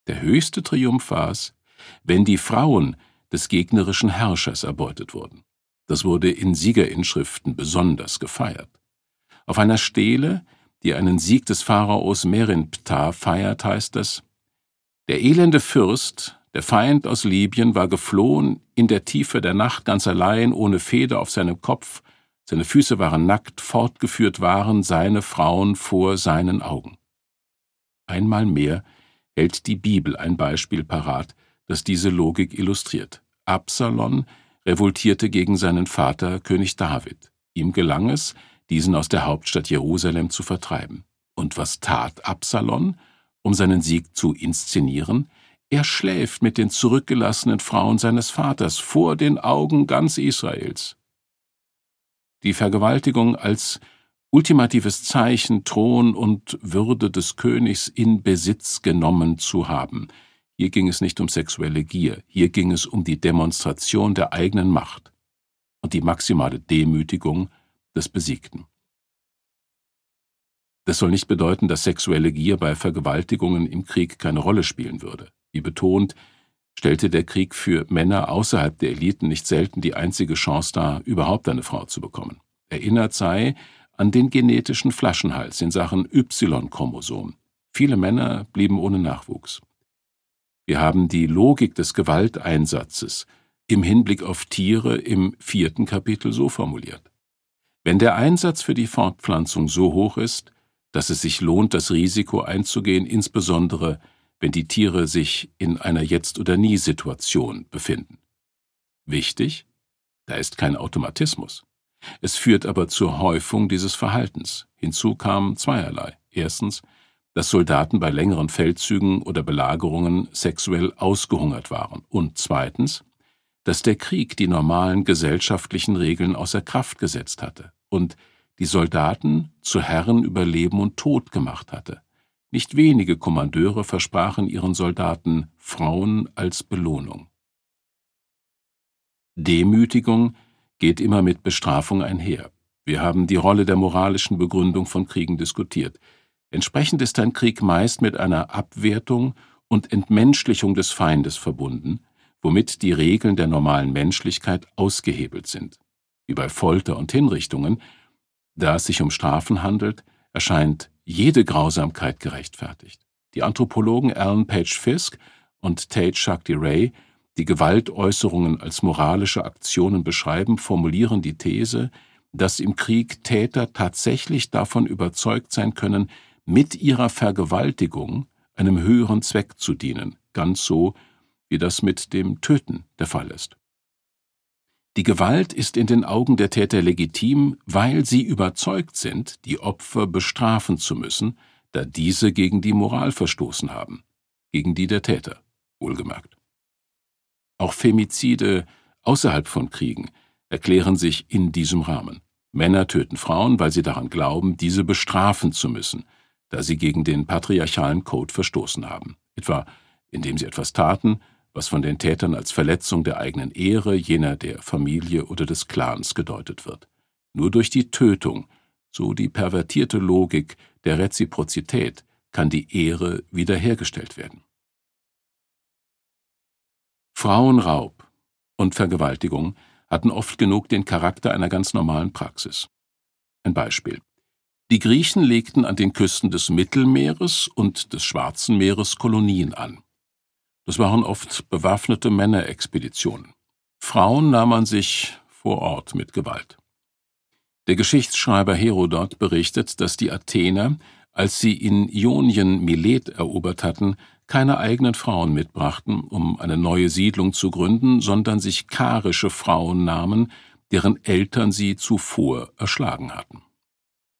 Der höchste Triumph war es, wenn die Frauen des gegnerischen Herrschers erbeutet wurden. Das wurde in Siegerinschriften besonders gefeiert. Auf einer Stele, die einen Sieg des Pharaos Merinptah feiert, heißt es: Der elende Fürst, der Feind aus Libyen, war geflohen in der Tiefe der Nacht ganz allein, ohne Feder auf seinem Kopf, seine Füße waren nackt, fortgeführt waren seine Frauen vor seinen Augen. Einmal mehr hält die Bibel ein Beispiel parat, das diese Logik illustriert. Absalom revoltierte gegen seinen Vater König David. Ihm gelang es, diesen aus der Hauptstadt Jerusalem zu vertreiben. Und was tat Absalom, um seinen Sieg zu inszenieren? Er schläft mit den zurückgelassenen Frauen seines Vaters vor den Augen ganz Israels. Die Vergewaltigung als ultimatives Zeichen, Thron und Würde des Königs in Besitz genommen zu haben. Hier ging es nicht um sexuelle Gier, hier ging es um die Demonstration der eigenen Macht und die maximale Demütigung des Besiegten. Das soll nicht bedeuten, dass sexuelle Gier bei Vergewaltigungen im Krieg keine Rolle spielen würde. Wie betont, stellte der Krieg für Männer außerhalb der Eliten nicht selten die einzige Chance dar, überhaupt eine Frau zu bekommen. Erinnert sei an den genetischen Flaschenhals in Sachen Y-Chromosom. Viele Männer blieben ohne Nachwuchs. Wir haben die Logik des Gewalteinsatzes im Hinblick auf Tiere im 4. Kapitel so formuliert: Wenn der Einsatz für die Fortpflanzung so hoch ist, dass es sich lohnt, das Risiko einzugehen, insbesondere wenn die Tiere sich in einer Jetzt-oder-nie-Situation befinden. Wichtig, da ist kein Automatismus. Es führt aber zur Häufung dieses Verhaltens. Hinzu kam zweierlei. Erstens, dass Soldaten bei längeren Feldzügen oder Belagerungen sexuell ausgehungert waren. Und zweitens, dass der Krieg die normalen gesellschaftlichen Regeln außer Kraft gesetzt hatte und die Soldaten zu Herren über Leben und Tod gemacht hatte. Nicht wenige Kommandeure versprachen ihren Soldaten Frauen als Belohnung. Demütigung geht immer mit Bestrafung einher. Wir haben die Rolle der moralischen Begründung von Kriegen diskutiert. Entsprechend ist ein Krieg meist mit einer Abwertung und Entmenschlichung des Feindes verbunden, womit die Regeln der normalen Menschlichkeit ausgehebelt sind. Wie bei Folter und Hinrichtungen, da es sich um Strafen handelt, erscheint jede Grausamkeit gerechtfertigt. Die Anthropologen Alan Page Fisk und Tate Shakti Ray, die Gewaltäußerungen als moralische Aktionen beschreiben, formulieren die These, dass im Krieg Täter tatsächlich davon überzeugt sein können, mit ihrer Vergewaltigung einem höheren Zweck zu dienen, ganz so, wie das mit dem Töten der Fall ist. Die Gewalt ist in den Augen der Täter legitim, weil sie überzeugt sind, die Opfer bestrafen zu müssen, da diese gegen die Moral verstoßen haben, gegen die der Täter, wohlgemerkt. Auch Femizide außerhalb von Kriegen erklären sich in diesem Rahmen. Männer töten Frauen, weil sie daran glauben, diese bestrafen zu müssen, da sie gegen den patriarchalen Code verstoßen haben, etwa indem sie etwas taten, was von den Tätern als Verletzung der eigenen Ehre, jener der Familie oder des Clans gedeutet wird. Nur durch die Tötung, so die pervertierte Logik der Reziprozität, kann die Ehre wiederhergestellt werden. Frauenraub und Vergewaltigung hatten oft genug den Charakter einer ganz normalen Praxis. Ein Beispiel. Die Griechen legten an den Küsten des Mittelmeeres und des Schwarzen Meeres Kolonien an. Das waren oft bewaffnete Männerexpeditionen. Frauen nahm man sich vor Ort mit Gewalt. Der Geschichtsschreiber Herodot berichtet, dass die Athener, als sie in Ionien Milet erobert hatten, keine eigenen Frauen mitbrachten, um eine neue Siedlung zu gründen, sondern sich karische Frauen nahmen, deren Eltern sie zuvor erschlagen hatten.